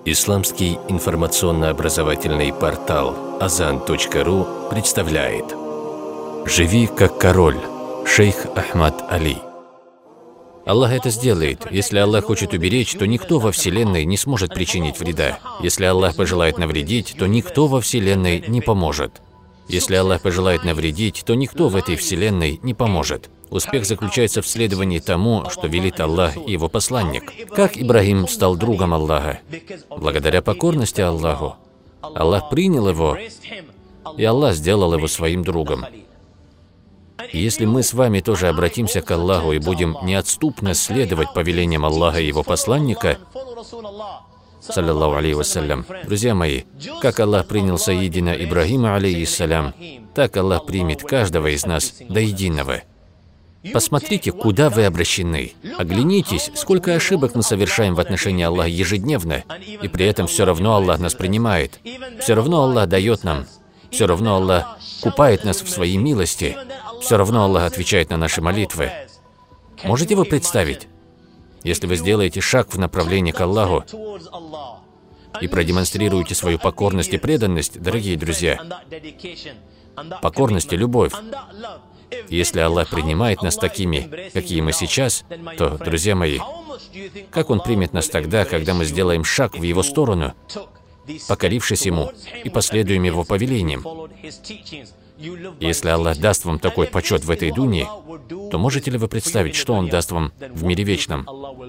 Исламский информационно-образовательный портал Azan.ru представляет «Живи как король» шейх Ахмад Али. Аллах это сделает. Если Аллах хочет уберечь, то никто во Вселенной не сможет причинить вреда. Если Аллах пожелает навредить, то никто во Вселенной не поможет. Если Аллах пожелает навредить, то никто в этой Вселенной не поможет. Успех заключается в следовании тому, что велит Аллах и Его посланник. Как Ибрагим стал другом Аллаха? Благодаря покорности Аллаху. Аллах принял его, и Аллах сделал его своим другом. И если мы с вами тоже обратимся к Аллаху и будем неотступно следовать повелениям Аллаха и Его посланника, саллиллаху алейхи вассалям, друзья мои, как Аллах принял Саидина Ибрагима, алейхиссалям, так Аллах примет каждого из нас до единого. Посмотрите, куда вы обращены. Оглянитесь, сколько ошибок мы совершаем в отношении Аллаха ежедневно, и при этом все равно Аллах нас принимает. Все равно Аллах дает нам. Все равно Аллах купает нас в своей милости. Все равно Аллах отвечает на наши молитвы. Можете вы представить, если вы сделаете шаг в направлении к Аллаху и продемонстрируете свою покорность и преданность, дорогие друзья, покорность и любовь. Если Аллах принимает нас такими, какие мы сейчас, то, друзья мои, как Он примет нас тогда, когда мы сделаем шаг в Его сторону, покорившись Ему и последуем Его повелениям? Если Аллах даст вам такой почет в этой дуне, то можете ли вы представить, что Он даст вам в мире вечном?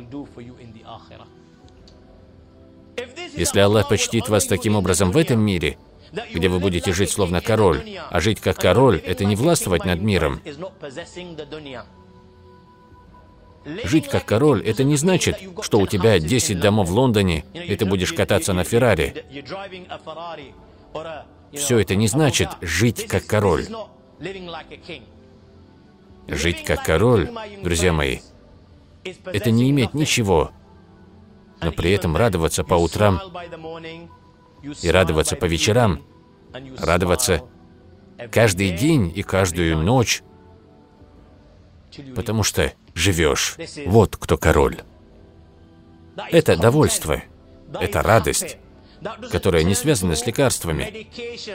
Если Аллах почтит вас таким образом в этом мире, где вы будете жить словно король, а жить как король – это не властвовать над миром. Жить как король – это не значит, что у тебя 10 домов в Лондоне, и ты будешь кататься на Феррари. Все это не значит жить как король. Жить как король, друзья мои, это не иметь ничего, но при этом радоваться по утрам и радоваться по вечерам, радоваться каждый день и каждую ночь, потому что живешь. Вот кто король. Это довольство, это радость, которая не связана с лекарствами.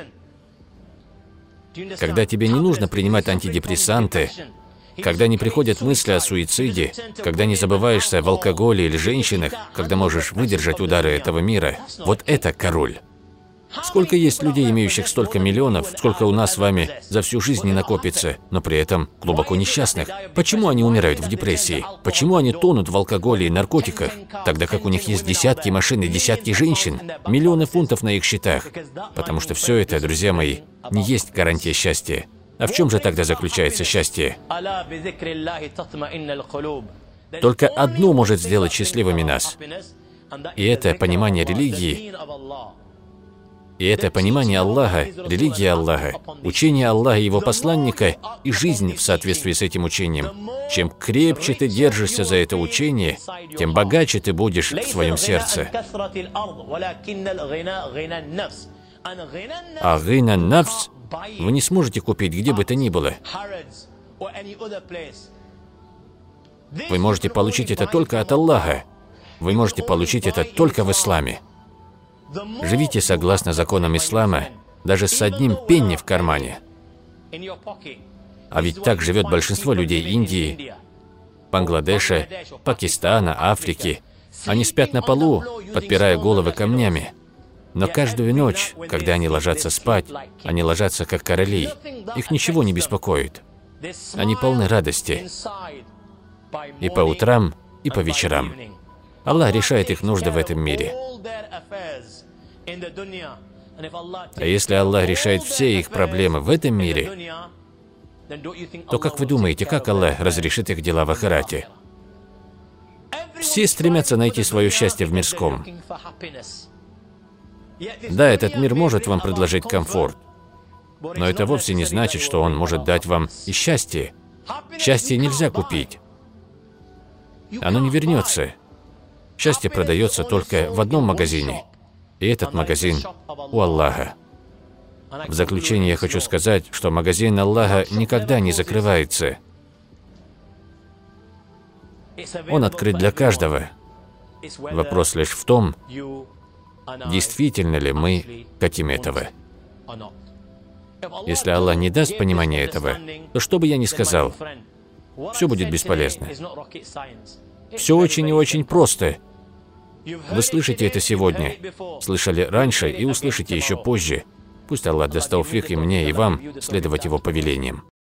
Когда тебе не нужно принимать антидепрессанты, когда не приходят мысли о суициде, когда не забываешься в алкоголе или женщинах, когда можешь выдержать удары этого мира, вот это король. Сколько есть людей, имеющих столько миллионов, сколько у нас с вами за всю жизнь не накопится, но при этом глубоко несчастных. Почему они умирают в депрессии? Почему они тонут в алкоголе и наркотиках, тогда как у них есть десятки машин и десятки женщин, миллионы фунтов на их счетах? Потому что все это, друзья мои, не есть гарантия счастья. А в чем же тогда заключается счастье? Только одно может сделать счастливыми нас. И это понимание религии, и это понимание Аллаха, религия Аллаха, учение Аллаха и Его посланника и жизнь в соответствии с этим учением. Чем крепче ты держишься за это учение, тем богаче ты будешь в своем сердце. А гина нафс вы не сможете купить где бы то ни было. Вы можете получить это только от Аллаха. Вы можете получить это только в исламе. Живите согласно законам ислама, даже с одним пенни в кармане. А ведь так живет большинство людей Индии, Бангладеша, Пакистана, Африки. Они спят на полу, подпирая головы камнями. Но каждую ночь, когда они ложатся спать, они ложатся как короли. Их ничего не беспокоит. Они полны радости. И по утрам, и по вечерам. Аллах решает их нужды в этом мире. А если Аллах решает все их проблемы в этом мире, то как вы думаете, как Аллах разрешит их дела в ахирате? Все стремятся найти свое счастье в мирском. Да, этот мир может вам предложить комфорт, но это вовсе не значит, что он может дать вам и счастье. Счастье нельзя купить. Оно не вернется. Счастье продается только в одном магазине, и этот магазин у Аллаха. В заключение я хочу сказать, что магазин Аллаха никогда не закрывается. Он открыт для каждого. Вопрос лишь в том, действительно ли мы хотим этого. Если Аллах не даст понимания этого, то что бы я ни сказал, все будет бесполезно. Все очень и очень просто. Вы слышите это сегодня, слышали раньше и услышите еще позже. Пусть Аллах даст тауфик и мне, и вам следовать Его повелениям.